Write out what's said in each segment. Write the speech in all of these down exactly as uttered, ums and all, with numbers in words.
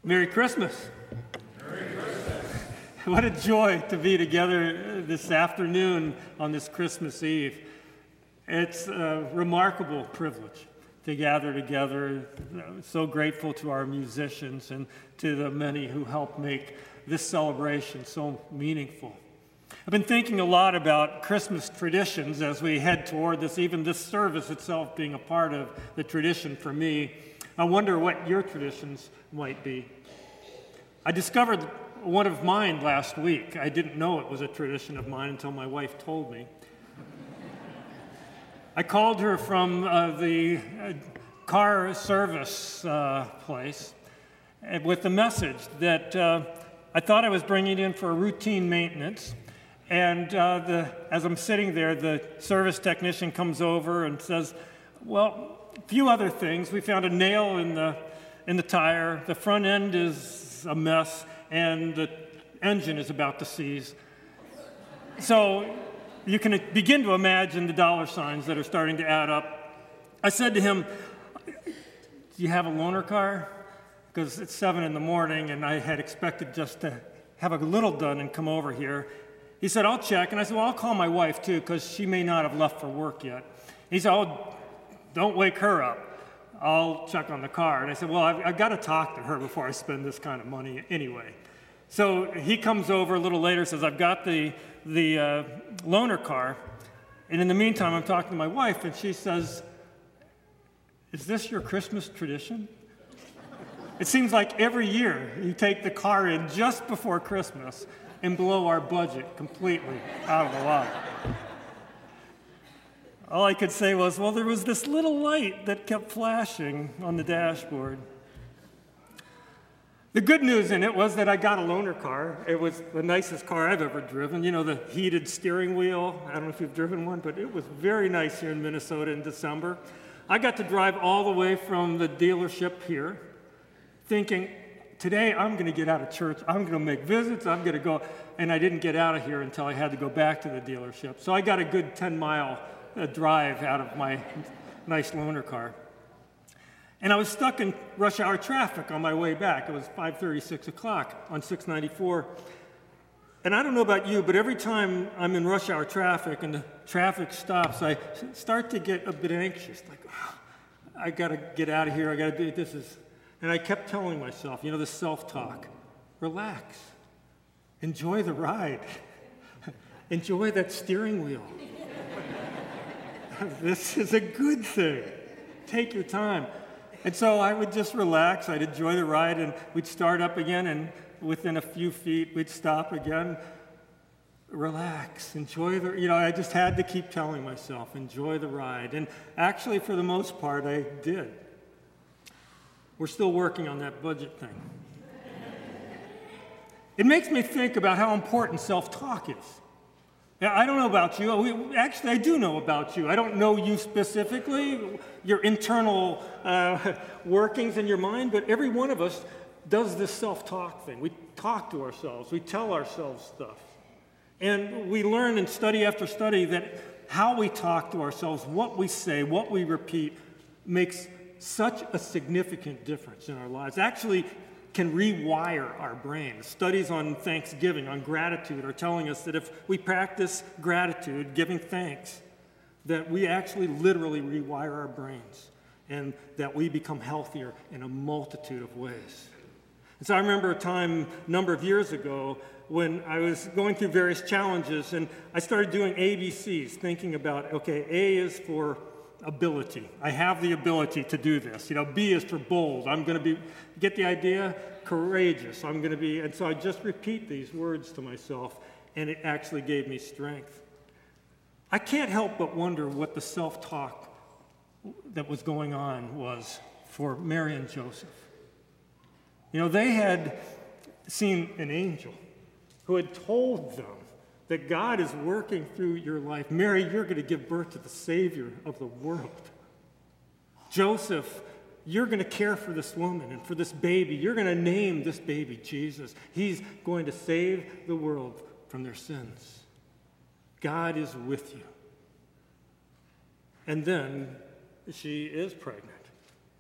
Merry Christmas. Merry Christmas. What a joy to be together this afternoon on this Christmas Eve. It's a remarkable privilege to gather together. So grateful to our musicians and to the many who help make this celebration so meaningful. I've been thinking a lot about Christmas traditions as we head toward this, even this service itself being a part of the tradition for me. I wonder what your traditions might be. I discovered one of mine last week. I didn't know it was a tradition of mine until my wife told me. I called her from uh, the uh, car service uh, place with the message that uh, I thought I was bringing it in for a routine maintenance. And uh, the, as I'm sitting there, the service technician comes over and says, well, a few other things. We found a nail in the in the tire. The front end is a mess, and the engine is about to seize. So you can begin to imagine the dollar signs that are starting to add up. I said to him, do you have a loaner car? Because it's seven in the morning, and I had expected just to have a little done and come over here. He said, I'll check. And I said, well, I'll call my wife, too, because she may not have left for work yet. He said, oh, don't wake her up. I'll check on the car. And I said, well, I've, I've got to talk to her before I spend this kind of money anyway. So he comes over a little later, says, I've got the, the uh, loaner car. And in the meantime, I'm talking to my wife, and she says, is this your Christmas tradition? It seems like every year you take the car in just before Christmas and blow our budget completely out of the water. All I could say was, well, there was this little light that kept flashing on the dashboard. The good news in it was that I got a loaner car. It was the nicest car I've ever driven. You know, the heated steering wheel. I don't know if you've driven one, but it was very nice here in Minnesota in December. I got to drive all the way from the dealership here, thinking, today I'm going to get out of church. I'm going to make visits. I'm going to go. And I didn't get out of here until I had to go back to the dealership. So I got a good ten-mile a drive out of my nice loaner car. And I was stuck in rush hour traffic on my way back. It was five thirty, six o'clock on six ninety-four. And I don't know about you, but every time I'm in rush hour traffic and the traffic stops, I start to get a bit anxious. Like, oh, I got to get out of here. I got to do this. Is, and I kept telling myself, you know, the self-talk, relax, enjoy the ride, enjoy that steering wheel. This is a good thing. Take your time. And so I would just relax. I'd enjoy the ride, and we'd start up again, and within a few feet, we'd stop again. Relax. Enjoy the, you know, I just had to keep telling myself, enjoy the ride. And actually, for the most part, I did. We're still working on that budget thing. It makes me think about how important self-talk is. Yeah, I don't know about you. We, actually, I do know about you. I don't know you specifically, your internal uh, workings in your mind, but every one of us does this self-talk thing. We talk to ourselves. We tell ourselves stuff. And we learn in study after study that how we talk to ourselves, what we say, what we repeat, makes such a significant difference in our lives. Actually, can rewire our brain. Studies on Thanksgiving, on gratitude, are telling us that if we practice gratitude, giving thanks, that we actually literally rewire our brains and that we become healthier in a multitude of ways. And so I remember a time a number of years ago when I was going through various challenges, and I started doing A B Cs, thinking about, okay, A is for ability. I have the ability to do this. You know, B is for bold. I'm going to be, get the idea? Courageous. I'm going to be, and so I just repeat these words to myself, and it actually gave me strength. I can't help but wonder what the self-talk that was going on was for Mary and Joseph. You know, they had seen an angel who had told them that God is working through your life. Mary, you're going to give birth to the Savior of the world. Joseph, you're going to care for this woman and for this baby. You're going to name this baby Jesus. He's going to save the world from their sins. God is with you. And then she is pregnant.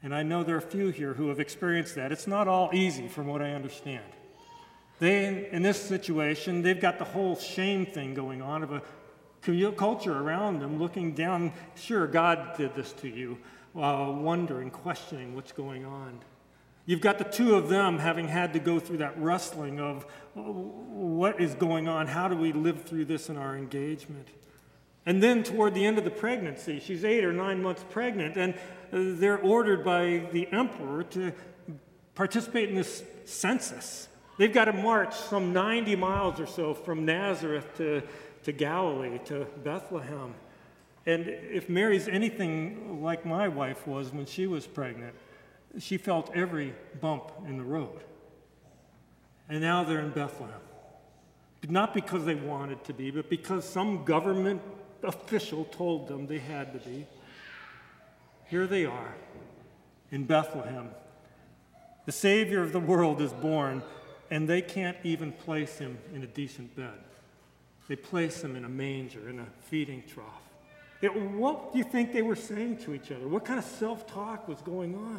And I know there are a few here who have experienced that. It's not all easy from what I understand. They, in this situation, they've got the whole shame thing going on of a culture around them looking down. Sure, God did this to you, uh, wondering, questioning what's going on. You've got the two of them having had to go through that wrestling of what is going on, how do we live through this in our engagement? And then toward the end of the pregnancy, she's eight or nine months pregnant, and they're ordered by the emperor to participate in this census. They've got to march some ninety miles or so from Nazareth to, to Galilee, to Bethlehem. And if Mary's anything like my wife was when she was pregnant, she felt every bump in the road. And now they're in Bethlehem. Not because they wanted to be, but because some government official told them they had to be. Here they are in Bethlehem. The Savior of the world is born, and they can't even place him in a decent bed. They place him in a manger, in a feeding trough. It, what do you think they were saying to each other? What kind of self-talk was going on?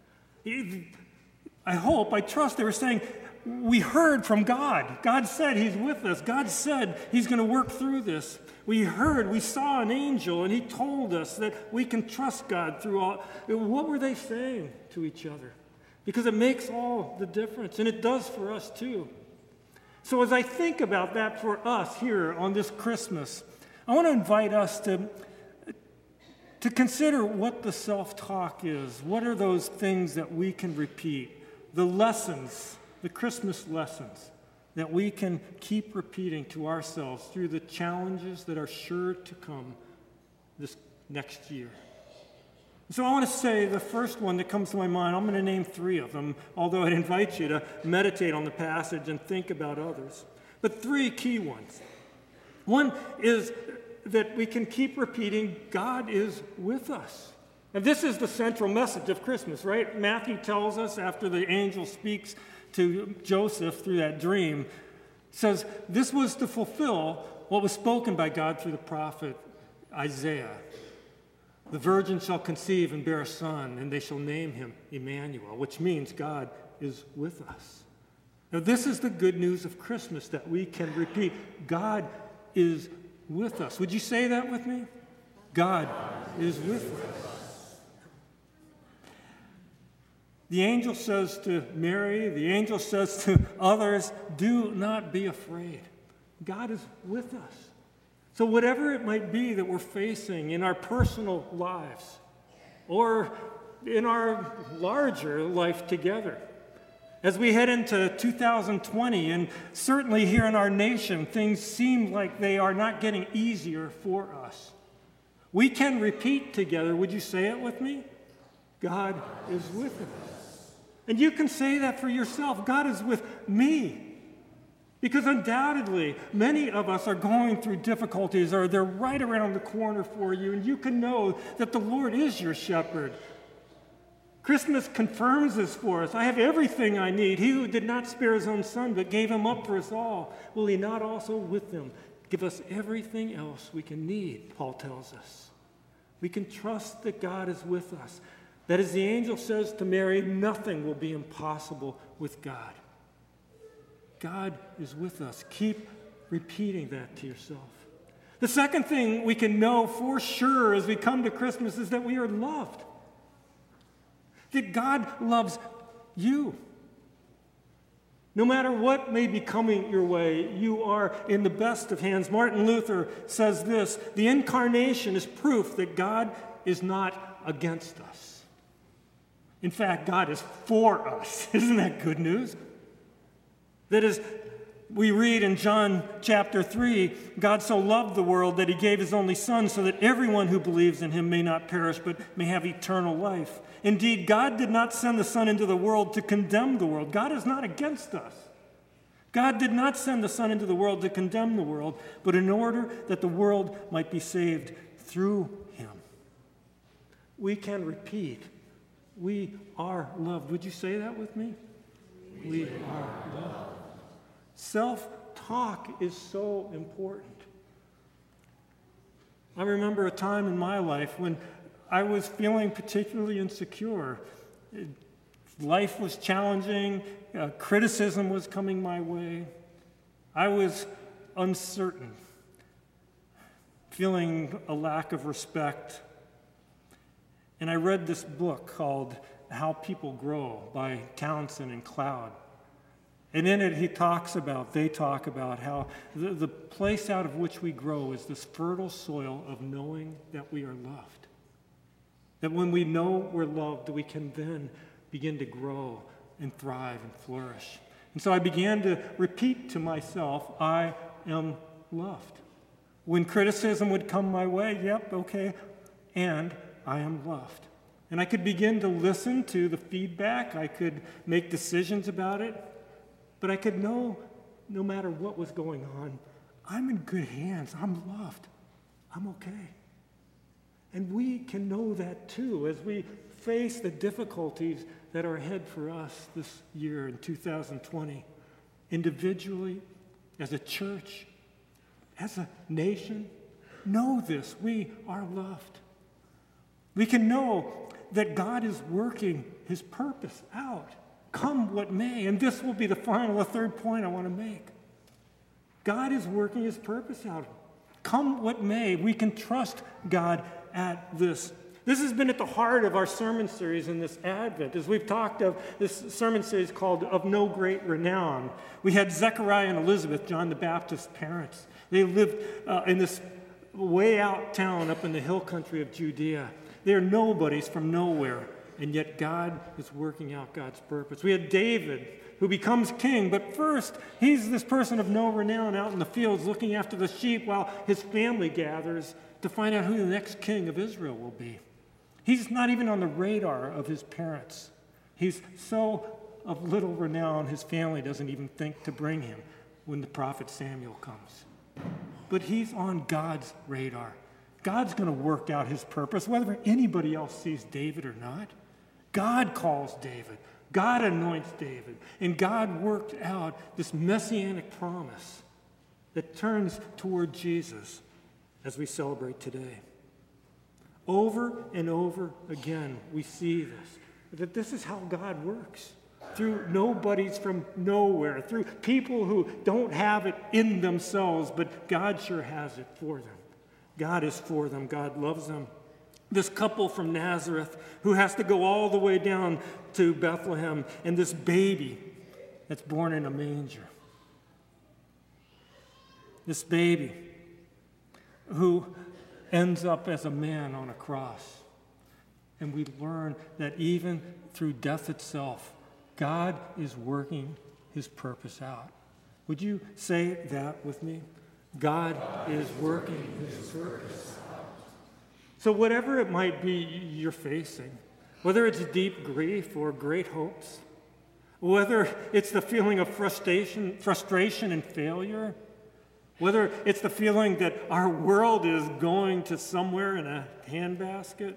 I hope, I trust they were saying, we heard from God. God said he's with us. God said he's going to work through this. We heard, we saw an angel, and he told us that we can trust God through all. What were they saying to each other? Because it makes all the difference, and it does for us too. So as I think about that for us here on this Christmas, I want to invite us to To consider what the self-talk is. What are those things that we can repeat? The lessons, the Christmas lessons that we can keep repeating to ourselves through the challenges that are sure to come this next year. So I want to say the first one that comes to my mind, I'm going to name three of them, although I'd invite you to meditate on the passage and think about others. But three key ones. One is that we can keep repeating, God is with us. And this is the central message of Christmas, right? Matthew tells us after the angel speaks to Joseph through that dream, says this was to fulfill what was spoken by God through the prophet Isaiah. The virgin shall conceive and bear a son, and they shall name him Emmanuel, which means God is with us. Now this is the good news of Christmas that we can repeat. God is with us. Would you say that with me? God is with us. The angel says to Mary, the angel says to others, do not be afraid. God is with us. So whatever it might be that we're facing in our personal lives or in our larger life together, as we head into two thousand twenty, and certainly here in our nation, things seem like they are not getting easier for us. We can repeat together, would you say it with me? God is with us. And you can say that for yourself. God is with me. Because undoubtedly, many of us are going through difficulties, or they're right around the corner for you, and you can know that the Lord is your shepherd. Christmas confirms this for us. I have everything I need. He who did not spare his own son, but gave him up for us all, will he not also with him give us everything else we can need, Paul tells us. We can trust that God is with us. That as the angel says to Mary, nothing will be impossible with God. God is with us. Keep repeating that to yourself. The second thing we can know for sure as we come to Christmas is that we are loved. That God loves you. No matter what may be coming your way, you are in the best of hands. Martin Luther says this: the incarnation is proof that God is not against us. In fact, God is for us. Isn't that good news? That is, we read in John chapter three, God so loved the world that he gave his only son so that everyone who believes in him may not perish but may have eternal life. Indeed, God did not send the Son into the world to condemn the world. God is not against us. God did not send the Son into the world to condemn the world, but in order that the world might be saved through him. We can repeat, we are loved. Would you say that with me? We are loved. Self-talk is so important. I remember a time in my life when I was feeling particularly insecure. Life was challenging. Uh, criticism was coming my way. I was uncertain, feeling a lack of respect. And I read this book called How People Grow by Townsend and Cloud. And in it, he talks about, they talk about how the, the place out of which we grow is this fertile soil of knowing that we are loved. That when we know we're loved, we can then begin to grow and thrive and flourish. And so I began to repeat to myself, I am loved. When criticism would come my way, yep, okay, and I am loved. And I could begin to listen to the feedback. I could make decisions about it. But I could know, no matter what was going on, I'm in good hands. I'm loved. I'm okay. And we can know that too as we face the difficulties that are ahead for us this year in two thousand twenty. Individually, as a church, as a nation, know this. We are loved. We can know that God is working his purpose out, come what may. And this will be the final, the third point I want to make. God is working his purpose out. Come what may, we can trust God at this. This has been at the heart of our sermon series in this Advent, as we've talked of this sermon series called Of No Great Renown. We had Zechariah and Elizabeth, John the Baptist's parents. They lived uh, in this way out town up in the hill country of Judea. They are nobodies from nowhere, and yet God is working out God's purpose. We had David, who becomes king, but first, he's this person of no renown out in the fields looking after the sheep while his family gathers to find out who the next king of Israel will be. He's not even on the radar of his parents. He's so of little renown, his family doesn't even think to bring him when the prophet Samuel comes. But he's on God's radar. God's going to work out his purpose, whether anybody else sees David or not. God calls David. God anoints David. And God worked out this messianic promise that turns toward Jesus as we celebrate today. Over and over again, we see this, that this is how God works. Through nobodies from nowhere, through people who don't have it in themselves, but God sure has it for them. God is for them. God loves them. This couple from Nazareth who has to go all the way down to Bethlehem, and this baby that's born in a manger. This baby who ends up as a man on a cross. And we learn that even through death itself, God is working his purpose out. Would you say that with me? God is working his purpose out. So whatever it might be you're facing, whether it's deep grief or great hopes, whether it's the feeling of frustration, frustration and failure, whether it's the feeling that our world is going to somewhere in a handbasket,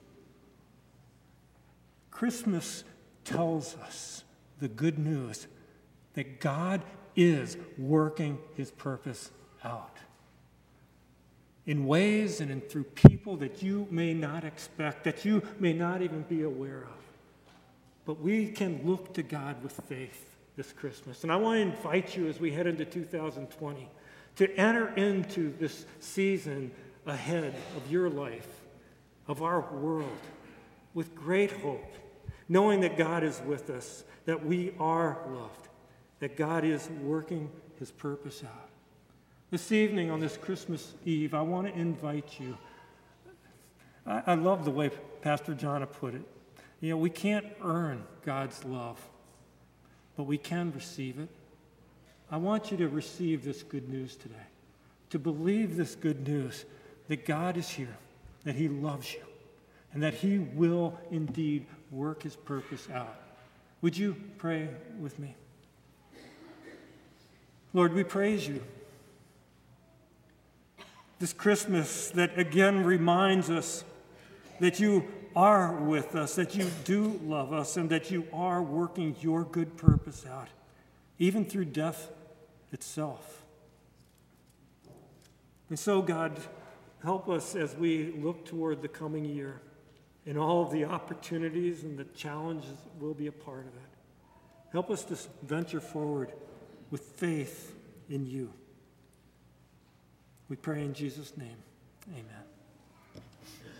Christmas tells us the good news that God is working his purpose out in ways and in through people that you may not expect, that you may not even be aware of. But we can look to God with faith this Christmas. And I want to invite you as we head into two thousand twenty to enter into this season ahead of your life, of our world, with great hope, knowing that God is with us, that we are loved, that God is working his purpose out. This evening on this Christmas Eve, I want to invite you. I, I love the way Pastor John put it. You know, we can't earn God's love, but we can receive it. I want you to receive this good news today, to believe this good news that God is here, that he loves you, and that he will indeed work his purpose out. Would you pray with me? Lord, we praise you. This Christmas that again reminds us that you are with us, that you do love us, and that you are working your good purpose out, even through death itself. And so, God, help us as we look toward the coming year and all of the opportunities and the challenges that will be a part of it. Help us to venture forward with faith in you. We pray in Jesus' name. Amen.